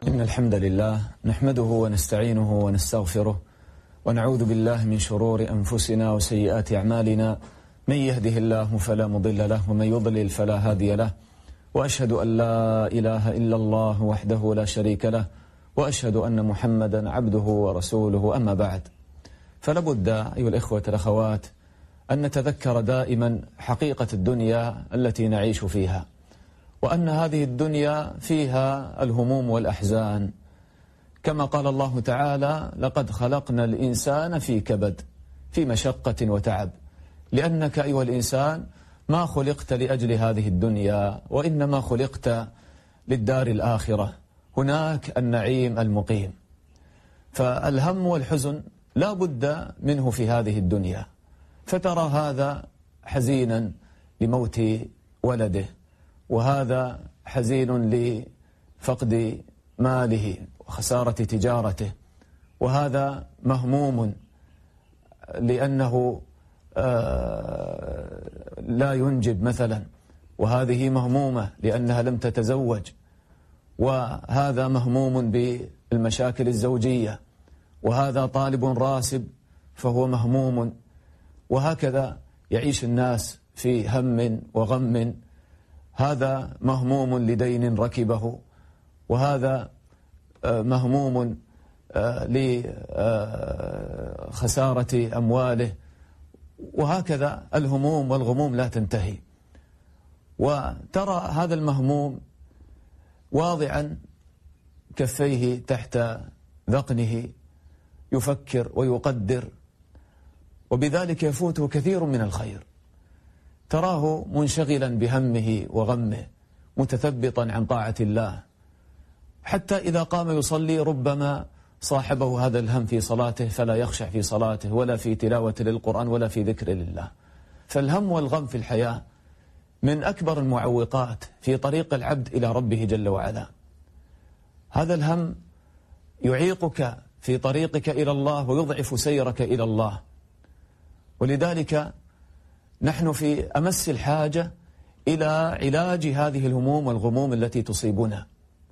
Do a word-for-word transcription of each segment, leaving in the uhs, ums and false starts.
إن الحمد لله نحمده ونستعينه ونستغفره ونعوذ بالله من شرور أنفسنا وسيئات أعمالنا، من يهده الله فلا مضل له ومن يضلل فلا هادي له، وأشهد أن لا إله إلا الله وحده لا شريك له، وأشهد أن محمدا عبده ورسوله. أما بعد، فلابد أيها الإخوة والأخوات أن نتذكر دائما حقيقة الدنيا التي نعيش فيها، وأن هذه الدنيا فيها الهموم والأحزان، كما قال الله تعالى: لقد خلقنا الإنسان في كبد، في مشقة وتعب، لأنك أيها الإنسان ما خلقت لأجل هذه الدنيا، وإنما خلقت للدار الآخرة، هناك النعيم المقيم. فالهم والحزن لا بد منه في هذه الدنيا، فترى هذا حزينا لموت ولده، وهذا حزين لفقد ماله وخسارة تجارته، وهذا مهموم لأنه لا ينجب مثلا، وهذه مهمومة لأنها لم تتزوج، وهذا مهموم بالمشاكل الزوجية، وهذا طالب راسب فهو مهموم، وهكذا يعيش الناس في هم وغم. هذا مهموم لدين ركبه، وهذا مهموم لخسارة أمواله، وهكذا الهموم والغموم لا تنتهي. وترى هذا المهموم واضعا كفيه تحت ذقنه يفكر ويقدر، وبذلك يفوته كثير من الخير. تراه منشغلا بهمه وغمه، متثبطا عن طاعة الله، حتى إذا قام يصلي ربما صاحبه هذا الهم في صلاته، فلا يخشع في صلاته ولا في تلاوة للقرآن ولا في ذكر لله. فالهم والغم في الحياة من أكبر المعوقات في طريق العبد إلى ربه جل وعلا. هذا الهم يعيقك في طريقك إلى الله ويضعف سيرك إلى الله، ولذلك نحن في أمس الحاجة إلى علاج هذه الهموم والغموم التي تصيبنا.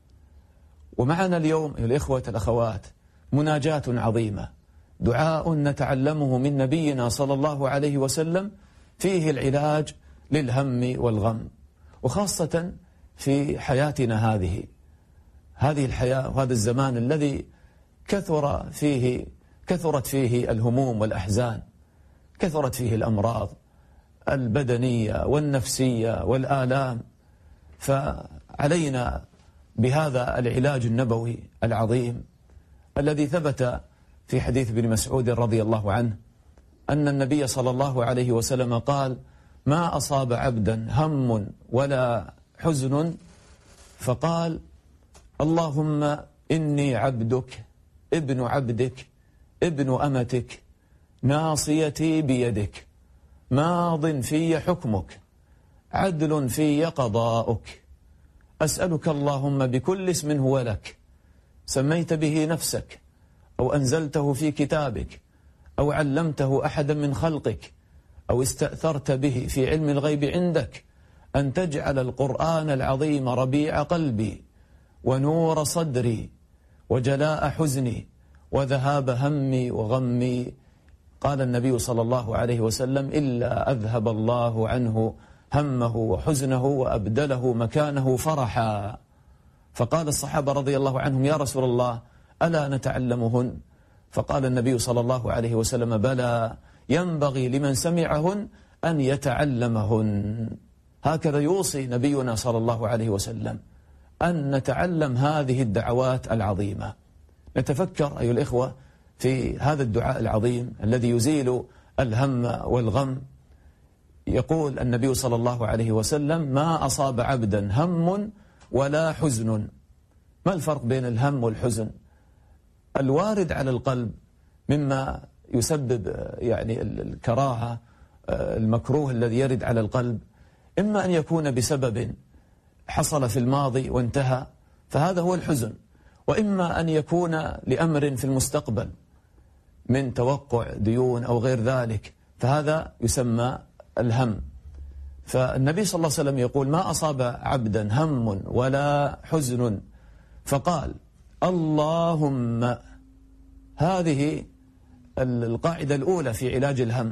ومعنا اليوم الإخوة الأخوات مناجاة عظيمة، دعاء نتعلمه من نبينا صلى الله عليه وسلم، فيه العلاج للهم والغم، وخاصة في حياتنا هذه هذه الحياة وهذا الزمان الذي كثر فيه كثرت فيه الهموم والأحزان، كثرت فيه الأمراض البدنية والنفسية والآلام. فعلينا بهذا العلاج النبوي العظيم الذي ثبت في حديث ابن مسعود رضي الله عنه أن النبي صلى الله عليه وسلم قال: ما أصاب عبدا هم ولا حزن فقال: اللهم إني عبدك ابن عبدك ابن أمتك ناصيتي بيدك ماض في حكمك عدل في قضاؤك، أسألك اللهم بكل اسم هو لك سميت به نفسك أو أنزلته في كتابك أو علمته أحدا من خلقك أو استأثرت به في علم الغيب عندك أن تجعل القرآن العظيم ربيع قلبي ونور صدري وجلاء حزني وذهاب همي وغمي. قال النبي صلى الله عليه وسلم: إلا أذهب الله عنه همه وحزنه وأبدله مكانه فرحا. فقال الصحابة رضي الله عنهم: يا رسول الله ألا نتعلمهن؟ فقال النبي صلى الله عليه وسلم: بلى، ينبغي لمن سمعهن أن يتعلمهن. هكذا يوصي نبينا صلى الله عليه وسلم أن نتعلم هذه الدعوات العظيمة. نتفكر أيها الإخوة في هذا الدعاء العظيم الذي يزيل الهم والغم. يقول النبي صلى الله عليه وسلم: ما أصاب عبدا هم ولا حزن. ما الفرق بين الهم والحزن؟ الوارد على القلب مما يسبب يعني الكراهة، المكروه الذي يرد على القلب، إما أن يكون بسبب حصل في الماضي وانتهى فهذا هو الحزن، وإما أن يكون لأمر في المستقبل من توقع ديون أو غير ذلك، فهذا يسمى الهم. فالنبي صلى الله عليه وسلم يقول: ما أصاب عبدا هم ولا حزن فقال: اللهم. هذه القاعدة الأولى في علاج الهم.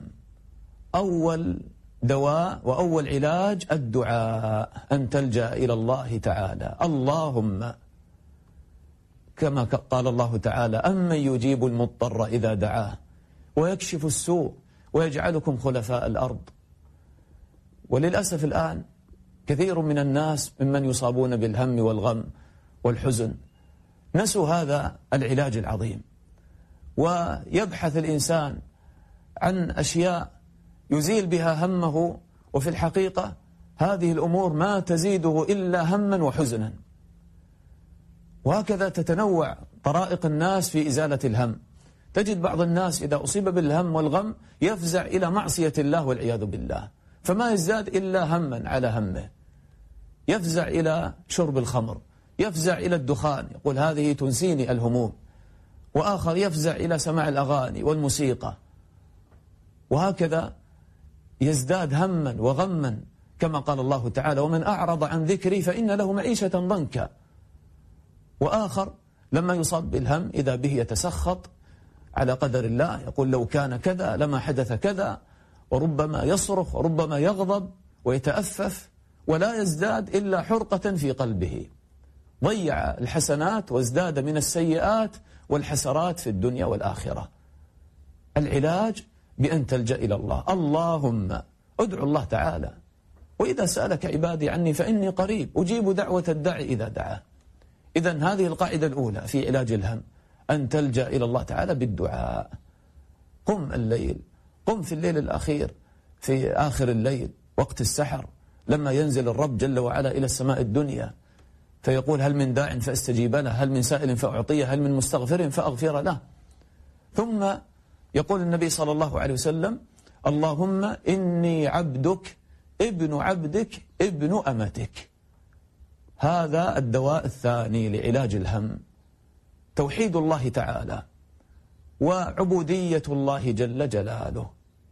أول دواء وأول علاج الدعاء، أن تلجأ إلى الله تعالى. اللهم، كما قال الله تعالى: أمن يجيب المضطر إذا دعاه ويكشف السوء ويجعلكم خلفاء الأرض. وللأسف الآن كثير من الناس ممن يصابون بالهم والغم والحزن نسوا هذا العلاج العظيم، ويبحث الإنسان عن أشياء يزيل بها همه، وفي الحقيقة هذه الأمور ما تزيده إلا هما وحزنا. وهكذا تتنوع طرائق الناس في إزالة الهم. تجد بعض الناس إذا أصيب بالهم والغم يفزع إلى معصية الله والعياذ بالله، فما يزداد إلا هما على همه. يفزع إلى شرب الخمر، يفزع إلى الدخان، يقول هذه تنسيني الهموم. وآخر يفزع إلى سماع الأغاني والموسيقى، وهكذا يزداد هما وغما، كما قال الله تعالى: ومن أعرض عن ذكري فإن له معيشة ضنكا. وآخر لما يصاب بالهم إذا به يتسخط على قدر الله، يقول لو كان كذا لما حدث كذا، وربما يصرخ وربما يغضب ويتأفف، ولا يزداد إلا حرقة في قلبه. ضيع الحسنات وازداد من السيئات والحسرات في الدنيا والآخرة. العلاج بأن تلجأ إلى الله. اللهم، ادعو الله تعالى. وإذا سألك عبادي عني فإني قريب أجيب دعوة الداعي إذا دعاه. إذن هذه القاعدة الأولى في علاج الهم، أن تلجأ إلى الله تعالى بالدعاء. قم الليل، قم في الليل الأخير، في آخر الليل وقت السحر، لما ينزل الرب جل وعلا إلى السماء الدنيا فيقول: هل من داع فاستجيب له، هل من سائل فأعطيه، هل من مستغفر فأغفر له. ثم يقول النبي صلى الله عليه وسلم: اللهم إني عبدك ابن عبدك ابن أمتك. هذا الدواء الثاني لعلاج الهم، توحيد الله تعالى وعبودية الله جل جلاله،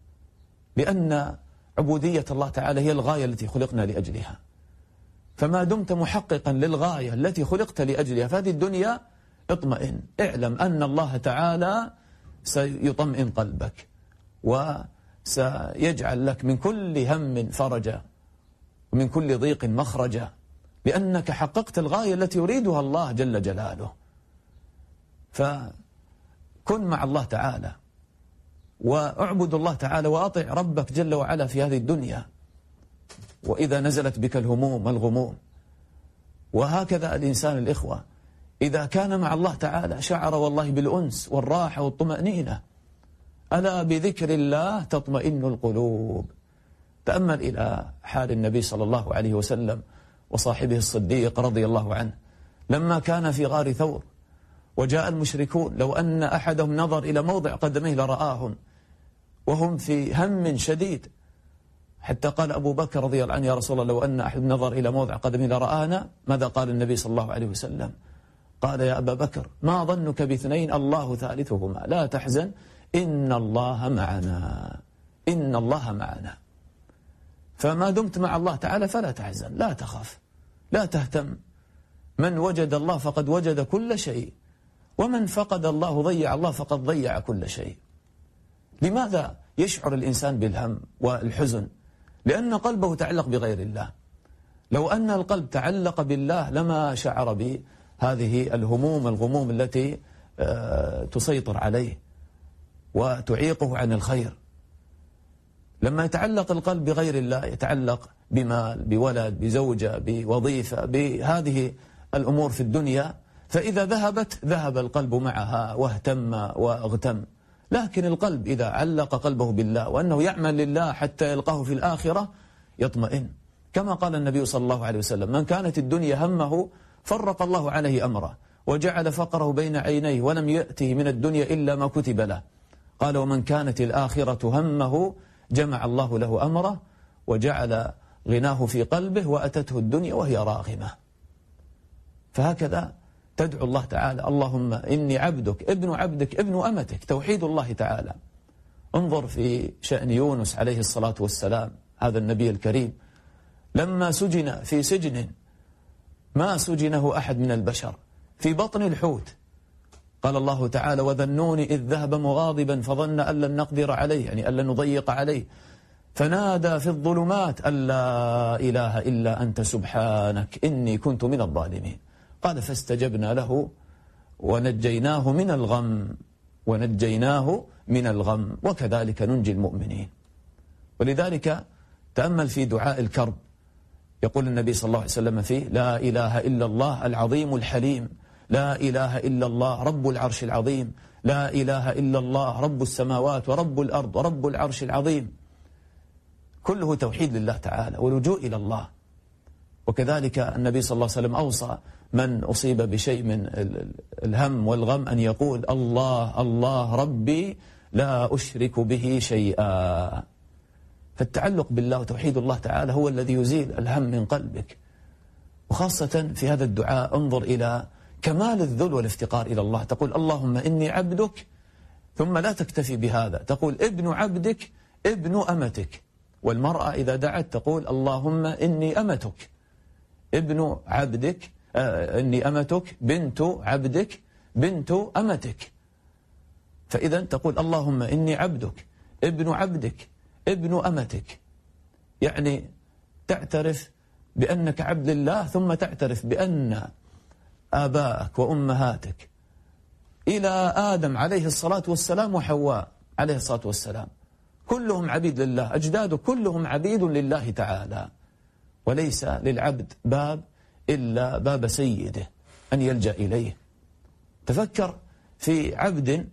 لأن عبودية الله تعالى هي الغاية التي خلقنا لأجلها. فما دمت محققا للغاية التي خلقت لأجلها فهذه الدنيا، اطمئن، اعلم أن الله تعالى سيطمئن قلبك وسيجعل لك من كل هم فرجا ومن كل ضيق مخرجا، لأنك حققت الغاية التي يريدها الله جل جلاله. فكن مع الله تعالى واعبد الله تعالى وأطع ربك جل وعلا في هذه الدنيا، وإذا نزلت بك الهموم والغموم. وهكذا الإنسان الإخوة إذا كان مع الله تعالى شعر والله بالأنس والراحة والطمأنينة. ألا بذكر الله تطمئن القلوب. تأمل إلى حال النبي صلى الله عليه وسلم وصاحبه الصديق رضي الله عنه لما كان في غار ثور وجاء المشركون، لو أن أحدهم نظر إلى موضع قدميه لرآهم وهم في هم شديد، حتى قال أبو بكر رضي الله عنه: يا رسول الله لو أن أحد نظر إلى موضع قدمه لرآنا. ماذا قال النبي صلى الله عليه وسلم؟ قال: يا أبا بكر ما ظنك باثنين الله ثالثهما لا تحزن إن الله معنا، إن الله معنا. فما دمت مع الله تعالى فلا تحزن، لا تخاف، لا تهتم. من وجد الله فقد وجد كل شيء، ومن فقد الله ضيع الله فقد ضيع كل شيء. لماذا يشعر الإنسان بالهم والحزن؟ لأن قلبه تعلق بغير الله. لو أن القلب تعلق بالله لما شعر بهذه الهموم الغموم التي تسيطر عليه وتعيقه عن الخير. لما يتعلق القلب بغير الله، يتعلق بمال، بولد، بزوجة، بوظيفة، بهذه الأمور في الدنيا، فإذا ذهبت ذهب القلب معها واهتم واغتم. لكن القلب إذا علق قلبه بالله وأنه يعمل لله حتى يلقاه في الآخرة يطمئن. كما قال النبي صلى الله عليه وسلم: من كانت الدنيا همه فرق الله عليه أمره وجعل فقره بين عينيه ولم يأته من الدنيا إلا ما كتب له. قال: ومن كانت الآخرة همه جمع الله له أمره وجعل غناه في قلبه وأتته الدنيا وهي راغمة. فهكذا تدعو الله تعالى: اللهم إني عبدك ابن عبدك ابن أمتك. توحيد الله تعالى. انظر في شأن يونس عليه الصلاة والسلام، هذا النبي الكريم، لما سجن في سجن ما سجنه أحد من البشر، في بطن الحوت. قال الله تعالى: وذا النون إذ ذهب مغاضبا فظن أن لن نقدر عليه، يعني أن لن نضيق عليه، فنادى في الظلمات أن لا إله إلا أنت سبحانك إني كنت من الظالمين. قال: فاستجبنا له ونجيناه من الغم ونجيناه من الغم وكذلك ننجي المؤمنين. ولذلك تأمل في دعاء الكرب، يقول النبي صلى الله عليه وسلم فيه: لا إله إلا الله العظيم الحليم، لا إله إلا الله رب العرش العظيم، لا إله إلا الله رب السماوات ورب الأرض ورب العرش العظيم. كله توحيد لله تعالى ولجوء إلى الله. وكذلك النبي صلى الله عليه وسلم أوصى من أصيب بشيء من الهم والغم أن يقول: الله الله ربي لا أشرك به شيئا. فالتعلق بالله وتوحيد الله تعالى هو الذي يزيل الهم من قلبك. وخاصة في هذا الدعاء انظر إلى كمال الذل والافتقار إلى الله. تقول: اللهم إني عبدك، ثم لا تكتفي بهذا، تقول: ابن عبدك ابن أمتك. والمرأة إذا دعت تقول: اللهم إني أمتك ابن عبدك، آه إني أمتك بنت عبدك بنت أمتك. فإذا تقول: اللهم إني عبدك ابن عبدك ابن أمتك، يعني تعترف بأنك عبد الله، ثم تعترف بأن آباءك وأمهاتك إلى آدم عليه الصلاة والسلام وحواء عليه الصلاة والسلام كلهم عبيد لله، أجداده كلهم عبيد لله تعالى. وليس للعبد باب إلا باب سيده أن يلجأ إليه. تفكر في عبد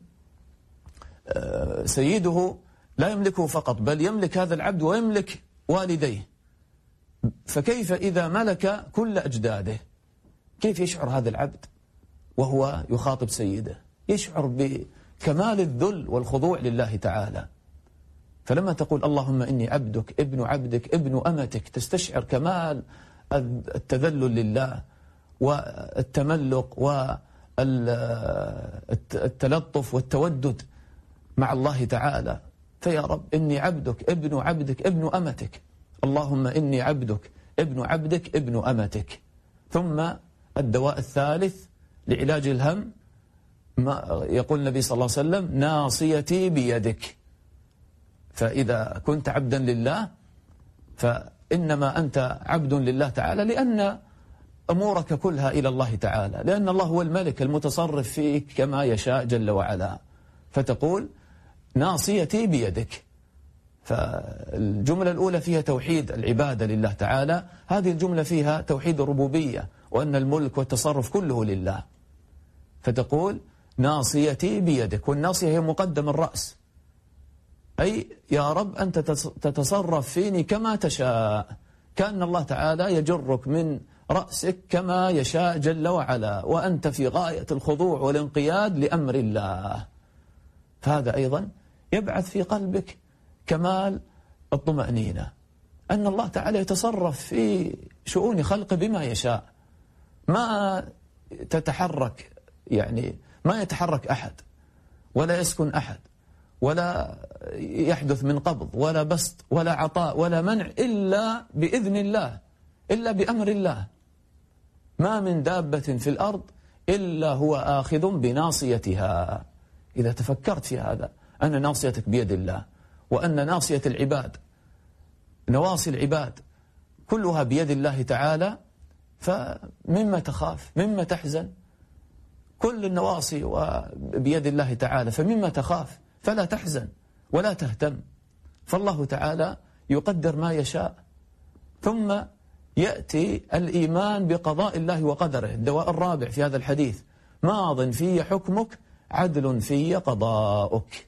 سيده لا يملكه فقط، بل يملك هذا العبد ويملك والديه، فكيف إذا ملك كل أجداده؟ كيف يشعر هذا العبد وهو يخاطب سيده؟ يشعر بكمال الذل والخضوع لله تعالى. فلما تقول: اللهم إني عبدك ابن عبدك ابن أمتك، تستشعر كمال التذلل لله والتملق والتلطف والتودد مع الله تعالى. فيا رب إني عبدك ابن عبدك ابن أمتك، اللهم إني عبدك ابن عبدك ابن أمتك. ثم الدواء الثالث لعلاج الهم ما يقول النبي صلى الله عليه وسلم: ناصيتي بيدك. فإذا كنت عبدا لله فإنما أنت عبد لله تعالى لأن أمورك كلها إلى الله تعالى، لأن الله هو الملك المتصرف فيك كما يشاء جل وعلا. فتقول: ناصيتي بيدك. فالجملة الأولى فيها توحيد العبادة لله تعالى، هذه الجملة فيها توحيد الربوبية وأن الملك والتصرف كله لله. فتقول: ناصيتي بيدك، والناصية هي مقدم الرأس، أي يا رب أنت تتصرف فيني كما تشاء، كأن الله تعالى يجرك من رأسك كما يشاء جل وعلا، وأنت في غاية الخضوع والانقياد لأمر الله. فهذا أيضا يبعث في قلبك كمال الطمأنينة، أن الله تعالى يتصرف في شؤون خلقه بما يشاء، ما تتحرك يعني ما يتحرك أحد ولا يسكن أحد ولا يحدث من قبض ولا بسط ولا عطاء ولا منع إلا بإذن الله، إلا بأمر الله. ما من دابة في الأرض إلا هو آخذ بناصيتها. إذا تفكرت في هذا أن ناصيتك بيد الله، وأن ناصية العباد نواصي العباد كلها بيد الله تعالى، فمما تخاف مما تحزن؟ كل النواصي بيد الله تعالى، فمما تخاف؟ فلا تحزن ولا تهتم، فالله تعالى يقدر ما يشاء. ثم يأتي الإيمان بقضاء الله وقدره، الدواء الرابع في هذا الحديث: ماض في حكمك عدل في قضاؤك.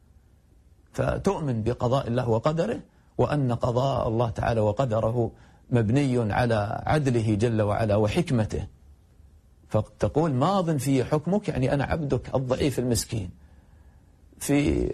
فتؤمن بقضاء الله وقدره، وأن قضاء الله تعالى وقدره مبني على عدله جل وعلا وحكمته. فتقول: ماض في حكمك، يعني أنا عبدك الضعيف المسكين، في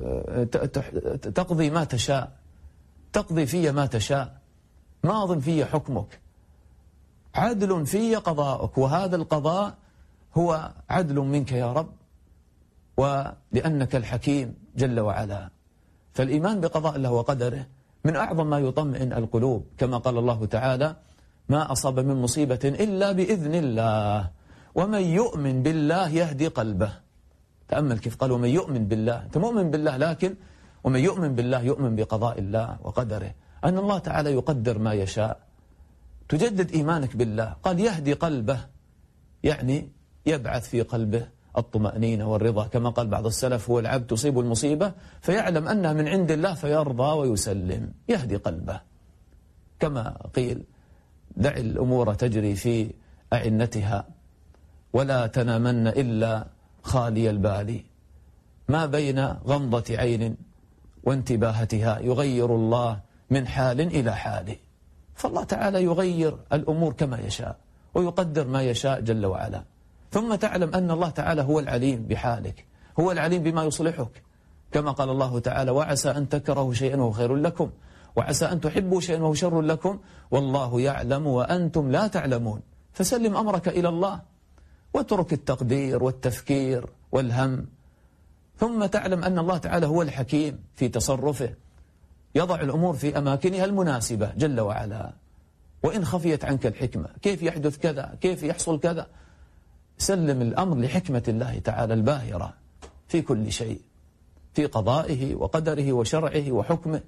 تقضي ما تشاء، تقضي في ما تشاء، ماض في حكمك عدل في قضاؤك. وهذا القضاء هو عدل منك يا رب، ولأنك الحكيم جل وعلا. فالإيمان بقضاء الله وقدره من أعظم ما يطمئن القلوب، كما قال الله تعالى: ما أصاب من مصيبة إلا بإذن الله، ومن يؤمن بالله يهدي قلبه. تأمل كيف قال ومن يؤمن بالله، أنت مؤمن بالله، لكن ومن يؤمن بالله يؤمن بقضاء الله وقدره، أن الله تعالى يقدر ما يشاء. تجدد إيمانك بالله. قال يهدي قلبه، يعني يبعث في قلبه الطمأنينة والرضا، كما قال بعض السلف هو العبد تصيب المصيبة فيعلم أنها من عند الله فيرضى ويسلم. يهدي قلبه، كما قيل دع الأمور تجري في أعنتها ولا تنامن إلا خالي البال، ما بين غمضة عين وانتباهتها يغير الله من حال إلى حال. فالله تعالى يغير الأمور كما يشاء ويقدر ما يشاء جل وعلا. ثم تعلم أن الله تعالى هو العليم بحالك، هو العليم بما يصلحك، كما قال الله تعالى وعسى أن تكرهوا شيئا وهو خير لكم وعسى أن تحبوا شيئا وهو شر لكم والله يعلم وأنتم لا تعلمون. فسلم أمرك إلى الله واترك التقدير والتفكير والهم. ثم تعلم أن الله تعالى هو الحكيم في تصرفه، يضع الأمور في أماكنها المناسبة جل وعلا. وإن خفيت عنك الحكمة، كيف يحدث كذا، كيف يحصل كذا، سلم الأمر لحكمة الله تعالى الباهرة في كل شيء، في قضائه وقدره وشرعه وحكمه.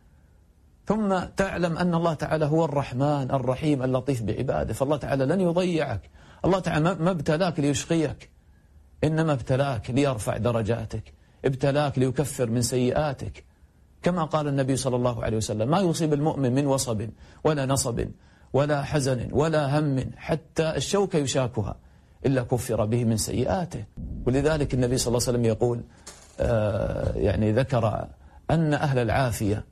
ثم تعلم أن الله تعالى هو الرحمن الرحيم اللطيف بعباده، فالله تعالى لن يضيعك. الله تعالى ما ابتلاك ليشقيك، إنما ابتلاك ليرفع درجاتك، ابتلاك ليكفر من سيئاتك، كما قال النبي صلى الله عليه وسلم ما يصيب المؤمن من وصب ولا نصب ولا حزن ولا هم حتى الشوك يشاكها إلا كفر به من سيئاته. ولذلك النبي صلى الله عليه وسلم يقول آه يعني ذكر أن أهل العافية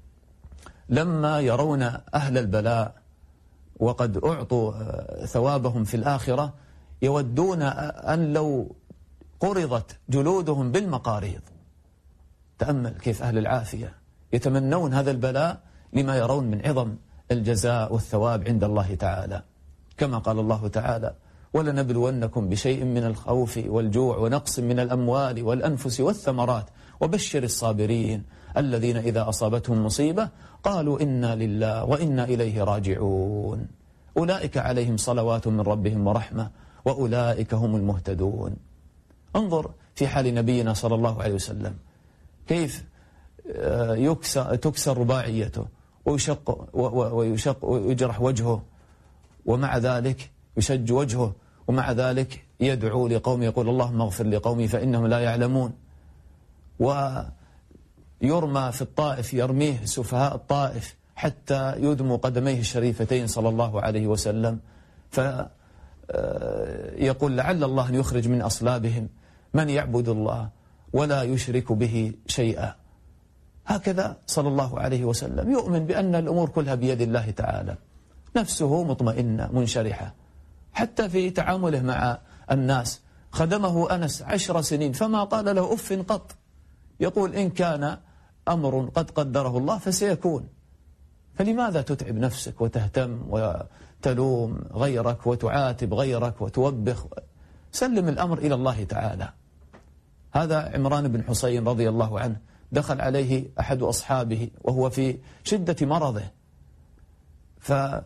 لما يرون أهل البلاء وقد أعطوا ثوابهم في الآخرة يودون أن لو قرضت جلودهم بالمقاريض. تأمل كيف أهل العافية يتمنون هذا البلاء لما يرون من عظم الجزاء والثواب عند الله تعالى، كما قال الله تعالى ولنبلونكم بشيء من الخوف والجوع ونقص من الأموال والأنفس والثمرات وبشر الصابرين الذين إذا أصابتهم مصيبة قالوا إنا لله وإنا إليه راجعون أولئك عليهم صلوات من ربهم ورحمة وأولئك هم المهتدون. انظر في حال نبينا صلى الله عليه وسلم كيف يكسر تكسر رباعيته ويشق ويشق ويجرح وجهه، ومع ذلك يشج وجهه، ومع ذلك يدعو لقوم يقول اللهم اغفر لقومي فإنهم لا يعلمون. ويرمى في الطائف يرميه سفهاء الطائف حتى يدموا قدميه الشريفتين صلى الله عليه وسلم، فيقول لعل الله أن يخرج من أصلابهم من يعبد الله ولا يشرك به شيئا. هكذا صلى الله عليه وسلم يؤمن بأن الأمور كلها بيد الله تعالى، نفسه مطمئنة منشرحة، حتى في تعامله مع الناس خدمه أنس عشر سنين فما قال له أف قط، يقول إن كان أمر قد قدره الله فسيكون، فلماذا تتعب نفسك وتهتم وتلوم غيرك وتعاتب غيرك وتوبخ؟ سلم الأمر إلى الله تعالى. هذا عمران بن حسين رضي الله عنه دخل عليه أحد أصحابه وهو في شدة مرضه، فلما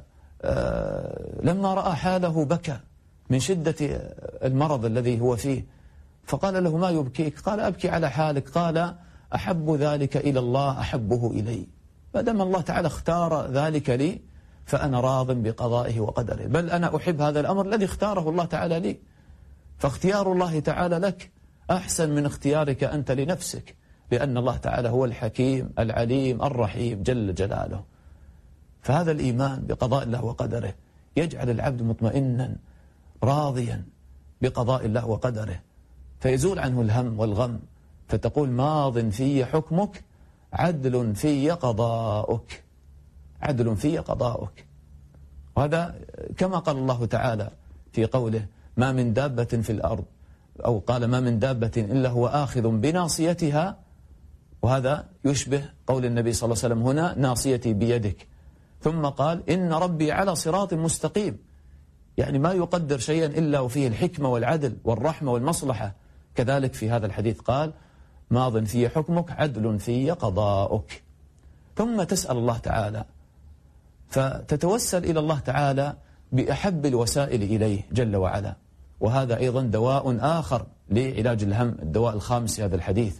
رأى حاله بكى من شدة المرض الذي هو فيه، فقال له ما يبكيك؟ قال أبكي على حالك. قال أحب ذلك إلى الله أحبه إلي، فدام الله تعالى اختار ذلك لي فأنا راض بقضائه وقدره، بل أنا أحب هذا الأمر الذي اختاره الله تعالى لي، فاختيار الله تعالى لك أحسن من اختيارك أنت لنفسك، لأن الله تعالى هو الحكيم العليم الرحيم جل جلاله. فهذا الإيمان بقضاء الله وقدره يجعل العبد مطمئنا راضيا بقضاء الله وقدره، فيزول عنه الهم والغم، فتقول ماض في حكمك عدل في قضاؤك، عدل في قضاؤك. وهذا كما قال الله تعالى في قوله ما من دابة في الأرض، أو قال ما من دابة إلا هو آخذ بناصيتها، وهذا يشبه قول النبي صلى الله عليه وسلم هنا ناصيتي بيدك، ثم قال إن ربي على صراط مستقيم، يعني ما يقدر شيئا إلا وفيه الحكمة والعدل والرحمة والمصلحة. كذلك في هذا الحديث قال ماض في حكمك عدل في قضاؤك. ثم تسأل الله تعالى، فتتوسل إلى الله تعالى بأحب الوسائل إليه جل وعلا، وهذا أيضا دواء آخر لعلاج الهم، الدواء الخامس في هذا الحديث.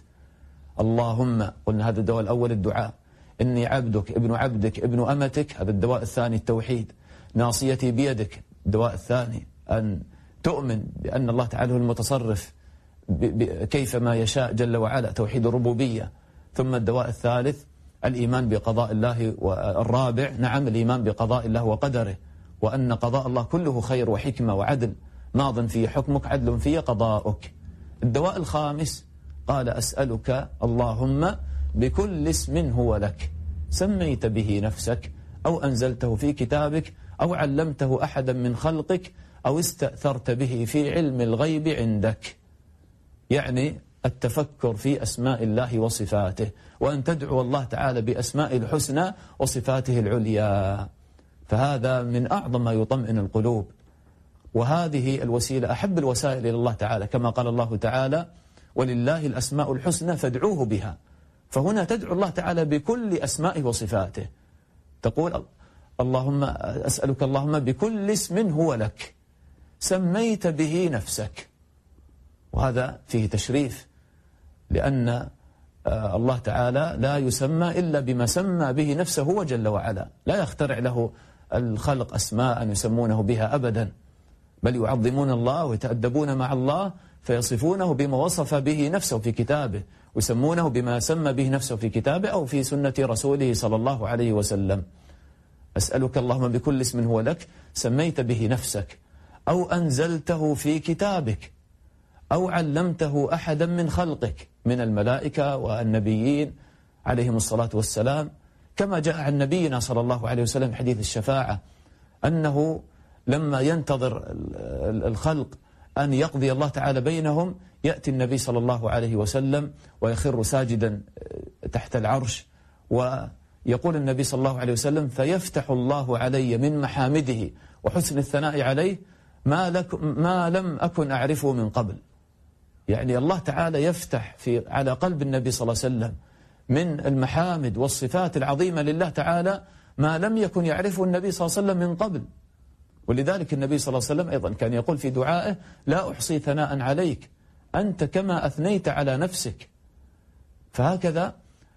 اللهم، قلنا هذا الدواء الأول الدعاء، إني عبدك ابن عبدك ابن أمتك، هذا الدواء الثاني التوحيد. ناصيتي بيدك، الدواء الثاني أن تؤمن بأن الله تعالى هو المتصرف كيفما يشاء جل وعلا، توحيد الربوبية. ثم الدواء الثالث الإيمان بقضاء الله، والرابع نعم الإيمان بقضاء الله وقدره، وأن قضاء الله كله خير وحكمة وعدل، ماض في حكمك عدل في قضاؤك. الدواء الخامس قال أسألك اللهم بكل اسم هو لك سميت به نفسك أو أنزلته في كتابك أو علمته أحدا من خلقك أو استأثرت به في علم الغيب عندك، يعني التفكر في أسماء الله وصفاته، وأن تدعو الله تعالى بأسماء الحسنى وصفاته العليا، فهذا من أعظم ما يطمئن القلوب. وهذه الوسيلة أحب الوسائل إلى الله تعالى، كما قال الله تعالى ولله الأسماء الحسنى فادعوه بها. فهنا تدعو الله تعالى بكل أسمائه وصفاته، تقول اللهم أسألك اللهم بكل اسم هو لك سميت به نفسك، وهذا فيه تشريف، لأن الله تعالى لا يسمى إلا بما سمى به نفسه هو جل وعلا، لا يخترع له الخلق أسماء يسمونه بها أبدا، بل يعظمون الله ويتأدبون مع الله فيصفونه بما وصف به نفسه في كتابه، ويسمونه بما سمى به نفسه في كتابه أو في سنة رسوله صلى الله عليه وسلم. أسألك اللهم بكل اسم هو لك سميت به نفسك أو أنزلته في كتابك أو علمته أحدا من خلقك من الملائكة والنبيين عليهم الصلاة والسلام، كما جاء عن نبينا صلى الله عليه وسلم حديث الشفاعة أنه لما ينتظر الخلق أن يقضي الله تعالى بينهم يأتي النبي صلى الله عليه وسلم ويخر ساجدا تحت العرش، ويقول النبي صلى الله عليه وسلم فيفتح الله علي من محامده وحسن الثناء عليه ما, لك ما لم أكن أعرفه من قبل. يعني الله تعالى يفتح في على قلب النبي صلى الله عليه وسلم من المحامد والصفات العظيمة لله تعالى ما لم يكن يعرفه النبي صلى الله عليه وسلم من قبل. ولذلك النبي صلى الله عليه وسلم أيضا كان يقول في دعائه لا أحصي ثناء عليك أنت كما أثنيت على نفسك. فهكذا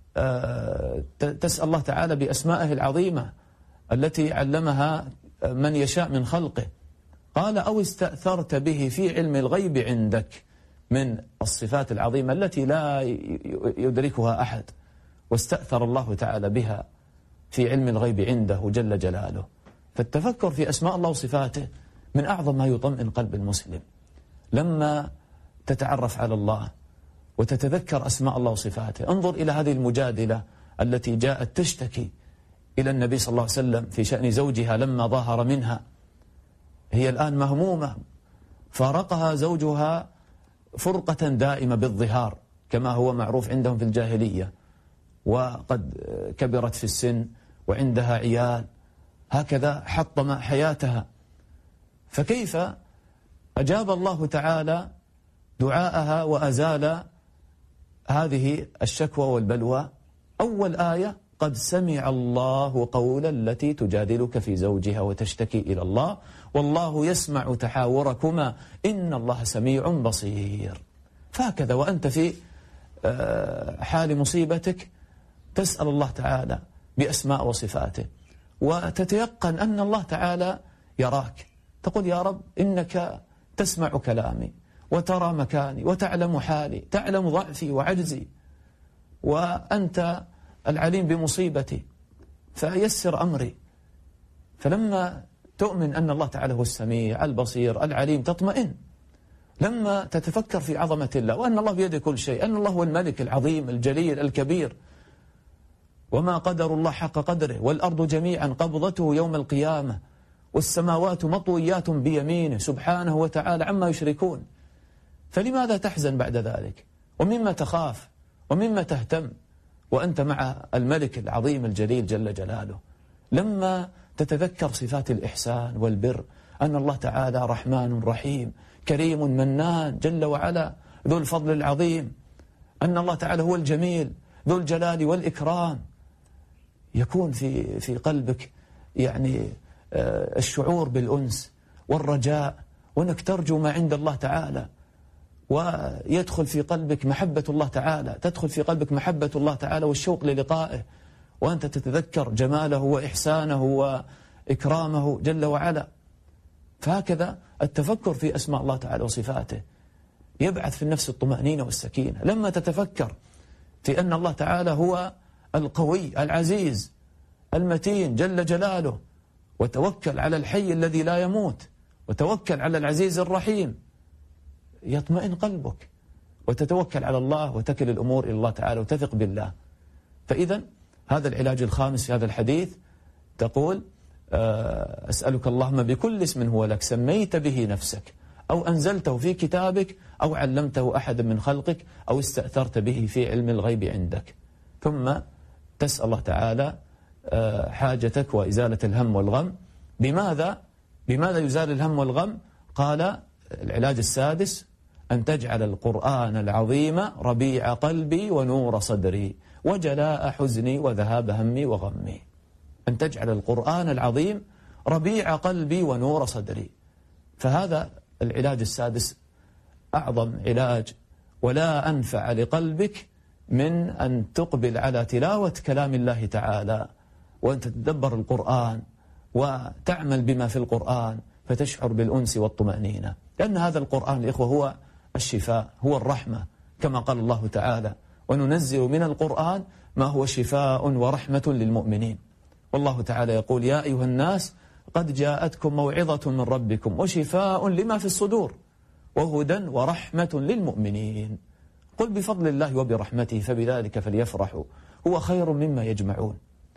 تسأل الله تعالى بأسمائه العظيمة التي علمها من يشاء من خلقه. قال أو استأثرت به في علم الغيب عندك من الصفات العظيمة التي لا يدركها أحد، واستأثر الله تعالى بها في علم الغيب عنده جل جلاله. فالتفكر في أسماء الله وصفاته من أعظم ما يطمئن قلب المسلم. لما تتعرف على الله وتتذكر أسماء الله وصفاته، انظر إلى هذه المجادلة التي جاءت تشتكي إلى النبي صلى الله عليه وسلم في شأن زوجها لما ظاهر منها. هي الآن مهمومة، فارقها زوجها فرقة دائمة بالظهار كما هو معروف عندهم في الجاهلية، وقد كبرت في السن وعندها عيال، هكذا حطم حياتها. فكيف أجاب الله تعالى دعاءها وأزال هذه الشكوى والبلوى؟ أول آية قد سمع الله قول التي تجادلك في زوجها وتشتكي إلى الله والله يسمع تحاوركما إن الله سميع بصير. فهكذا وأنت في حال مصيبتك تسأل الله تعالى بأسماء وصفاته وتتيقن أن الله تعالى يراك، تقول يا رب إنك تسمع كلامي وترى مكاني وتعلم حالي، تعلم ضعفي وعجزي، وأنت العليم بمصيبتي فيسر أمري. فلما تؤمن أن الله تعالى هو السميع البصير العليم تطمئن. لما تتفكر في عظمة الله وأن الله بيده كل شيء، أن الله هو الملك العظيم الجليل الكبير، وما قدر الله حق قدره، والأرض جميعا قبضته يوم القيامة والسماوات مطويات بيمينه سبحانه وتعالى عما يشركون. فلماذا تحزن بعد ذلك؟ ومما تخاف ومما تهتم وأنت مع الملك العظيم الجليل جل جلاله؟ لما تتذكر صفات الإحسان والبر، أن الله تعالى رحمن رحيم كريم منان جل وعلا ذو الفضل العظيم، أن الله تعالى هو الجميل ذو الجلال والإكرام، يكون في في قلبك يعني الشعور بالأنس والرجاء وأنك ترجو ما عند الله تعالى، ويدخل في قلبك محبة الله تعالى، تدخل في قلبك محبة الله تعالى والشوق للقائه، وأنت تتذكر جماله وإحسانه وإكرامه جل وعلا. فهكذا التفكر في أسماء الله تعالى وصفاته يبعث في النفس الطمأنينة والسكينة. لما تتفكر في أن الله تعالى هو القوي العزيز المتين جل جلاله، وتوكل على الحي الذي لا يموت، وتوكل على العزيز الرحيم، يطمئن قلبك، وتتوكل على الله وتكل الأمور إلى الله تعالى وتثق بالله. فإذا هذا العلاج الخامس في هذا الحديث، تقول أسألك اللهم بكل اسم هو لك سميت به نفسك أو أنزلته في كتابك أو علمته أحد من خلقك أو استأثرت به في علم الغيب عندك. ثم تسأل الله تعالى حاجتك وإزالة الهم والغم. بماذا؟ بماذا يزال الهم والغم؟ قال العلاج السادس أن تجعل القرآن العظيم ربيع قلبي ونور صدري وجلاء حزني وذهاب همي وغمي. أن تجعل القرآن العظيم ربيع قلبي ونور صدري. فهذا العلاج السادس أعظم علاج ولا أنفع لقلبك من أن تقبل على تلاوة كلام الله تعالى، وأن تتدبر القرآن وتعمل بما في القرآن، فتشعر بالأنس والطمأنينة. لأن هذا القرآن الإخوة هو الشفاء، هو الرحمة، كما قال الله تعالى وننزل من القرآن ما هو شفاء ورحمة للمؤمنين. والله تعالى يقول يا أيها الناس قد جاءتكم موعظة من ربكم وشفاء لما في الصدور وهدى ورحمة للمؤمنين. قل بفضل الله وبرحمته فبذلك فليفرحوا هو خير مما يجمعون.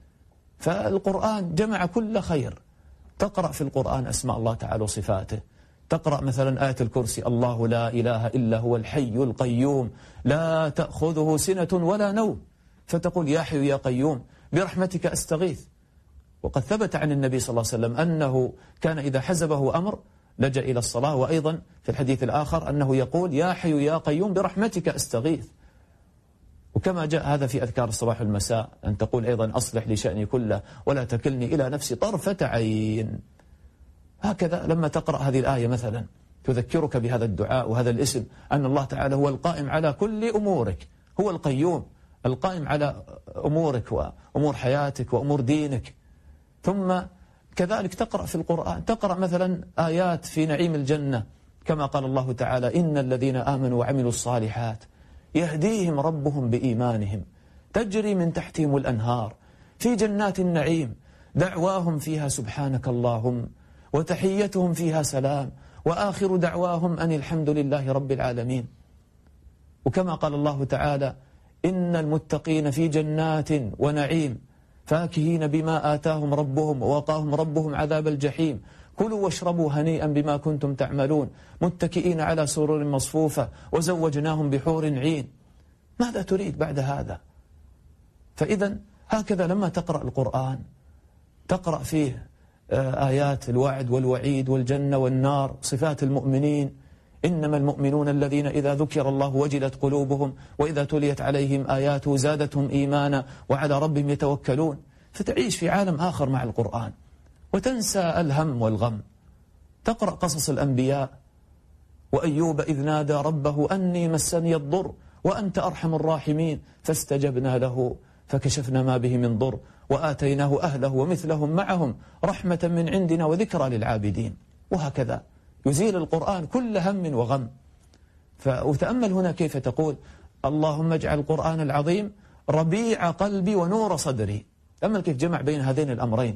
فالقرآن جمع كل خير. تقرأ في القرآن أسماء الله تعالى وصفاته، تقرأ مثلا آية الكرسي الله لا إله إلا هو الحي القيوم لا تأخذه سنة ولا نوم، فتقول يا حي يا قيوم برحمتك أستغيث. وقد ثبت عن النبي صلى الله عليه وسلم أنه كان إذا حزبه أمر لجأ إلى الصلاة، وأيضا في الحديث الآخر أنه يقول يا حي يا قيوم برحمتك أستغيث. وكما جاء هذا في أذكار الصباح والمساء أن تقول أيضا أصلح لي شأني كله ولا تكلني إلى نفسي طرفة عين. هكذا لما تقرأ هذه الآية مثلا تذكرك بهذا الدعاء وهذا الاسم، أن الله تعالى هو القائم على كل أمورك، هو القيوم القائم على أمورك وأمور حياتك وأمور دينك. ثم كذلك تقرأ في القرآن، تقرأ مثلا آيات في نعيم الجنة كما قال الله تعالى إن الذين آمنوا وعملوا الصالحات يهديهم ربهم بإيمانهم تجري من تحتهم الأنهار في جنات النعيم دعواهم فيها سبحانك اللهم وتحيتهم فيها سلام وآخر دعواهم أن الحمد لله رب العالمين. وكما قال الله تعالى إن المتقين في جنات ونعيم فاكهين بما آتاهم ربهم ووقاهم ربهم عذاب الجحيم كلوا واشربوا هنيئا بما كنتم تعملون متكئين على سرر مصفوفة وزوجناهم بحور عين. ماذا تريد بعد هذا؟ فإذا هكذا لما تقرأ القرآن تقرأ فيه آيات الوعد والوعيد والجنة والنار، صفات المؤمنين إنما المؤمنون الذين إذا ذكر الله وجلت قلوبهم وإذا تليت عليهم آياته زادتهم إيمانا وعلى ربهم يتوكلون. فتعيش في عالم آخر مع القرآن وتنسى الهم والغم. تقرأ قصص الأنبياء وأيوب إذ نادى ربه أني مسني الضر وأنت أرحم الراحمين فاستجبنا له فكشفنا ما به من ضر وآتيناه أهله ومثلهم معهم رحمة من عندنا وذكرى للعابدين. وهكذا يزيل القرآن كل هم وغم. فأتأمل هنا كيف تقول اللهم اجعل القرآن العظيم ربيع قلبي ونور صدري. تأمل كيف جمع بين هذين الأمرين.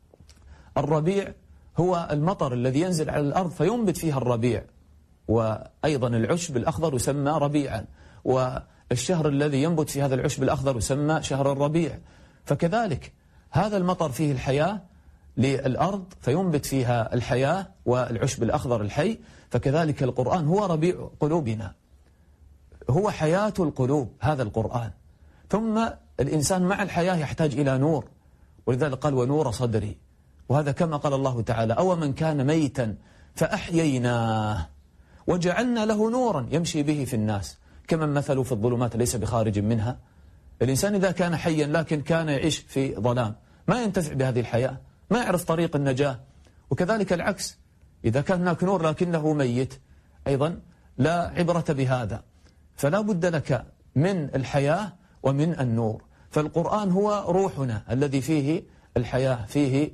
الربيع هو المطر الذي ينزل على الأرض فينبت فيها الربيع، وأيضا العشب الأخضر يسمى ربيعا، والشهر الذي ينبت في هذا العشب الأخضر يسمى شهر الربيع. فكذلك هذا المطر فيه الحياة للأرض فينبت فيها الحياة والعشب الأخضر الحي. فكذلك القرآن هو ربيع قلوبنا، هو حياة القلوب هذا القرآن. ثم الإنسان مع الحياة يحتاج إلى نور، ولذلك قال ونور صدري. وهذا كما قال الله تعالى أو من كان ميتا فأحييناه وجعلنا له نورا يمشي به في الناس كمن مثله في الظلمات ليس بخارج منها. الإنسان إذا كان حيا لكن كان يعيش في ظلام ما ينتفع بهذه الحياة، ما يعرف طريق النجاة. وكذلك العكس، إذا كان هناك نور لكنه ميت أيضا لا عبرة بهذا. فلا بد لك من الحياة ومن النور. فالقرآن هو روحنا الذي فيه الحياة، فيه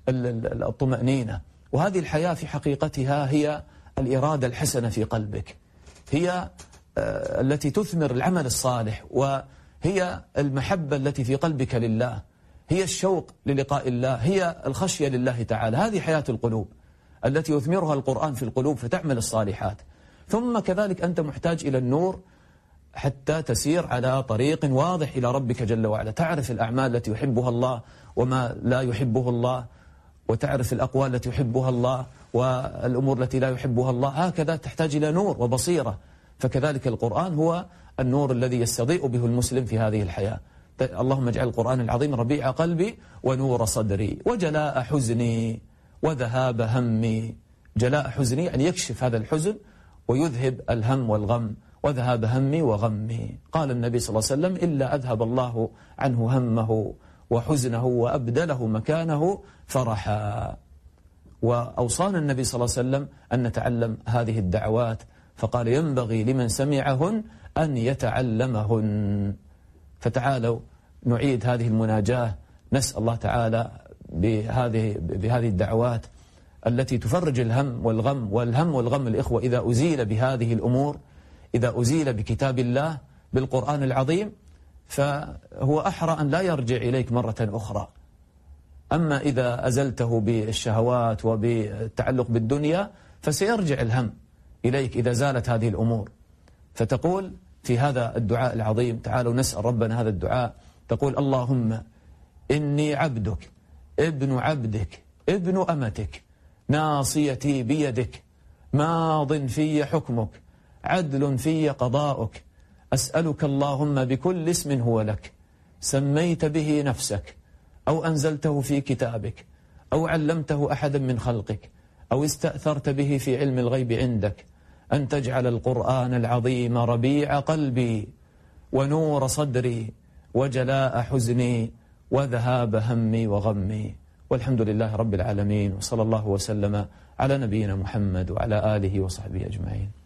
الطمأنينة. وهذه الحياة في حقيقتها هي الإرادة الحسنة في قلبك، هي التي تثمر العمل الصالح، وهي المحبة التي في قلبك لله، هي الشوق للقاء الله، هي الخشية لله تعالى. هذه حياة القلوب التي يثمرها القرآن في القلوب فتعمل الصالحات. ثم كذلك أنت محتاج إلى النور حتى تسير على طريق واضح إلى ربك جل وعلا، تعرف الأعمال التي يحبها الله وما لا يحبه الله، وتعرف الأقوال التي يحبها الله والأمور التي لا يحبها الله. هكذا تحتاج إلى نور وبصيرة. فكذلك القرآن هو النور الذي يستضيء به المسلم في هذه الحياة. اللهم اجعل القرآن العظيم ربيع قلبي ونور صدري وجلاء حزني وذهاب همي. جلاء حزني يعني يكشف هذا الحزن ويذهب الهم والغم، وذهاب همي وغمي. قال النبي صلى الله عليه وسلم: إلا أذهب الله عنه همه وحزنه وأبدله مكانه فرحا. وأوصانا النبي صلى الله عليه وسلم أن نتعلم هذه الدعوات، فقال: ينبغي لمن سمعهن أن يتعلمهن. فتعالوا نعيد هذه المناجاة، نسأل الله تعالى بهذه بهذه الدعوات التي تفرج الهم والغم. والهم والغم الإخوة إذا أزيل بهذه الأمور، إذا أزيل بكتاب الله بالقرآن العظيم، فهو أحرى أن لا يرجع إليك مرة أخرى. أما إذا أزلته بالشهوات وبالتعلق بالدنيا فسيرجع الهم إليك إذا زالت هذه الأمور. فتقول في هذا الدعاء العظيم، تعالوا نسأل ربنا هذا الدعاء، تقول: اللهم إني عبدك ابن عبدك ابن أمتك، ناصيتي بيدك، ماض في حكمك، عدل في قضاؤك، أسألك اللهم بكل اسم هو لك سميت به نفسك أو أنزلته في كتابك أو علمته أحدا من خلقك أو استأثرت به في علم الغيب عندك، أن تجعل القرآن العظيم ربيع قلبي ونور صدري وجلاء حزني وذهاب همي وغمي. والحمد لله رب العالمين، وصلى الله وسلم على نبينا محمد وعلى آله وصحبه أجمعين.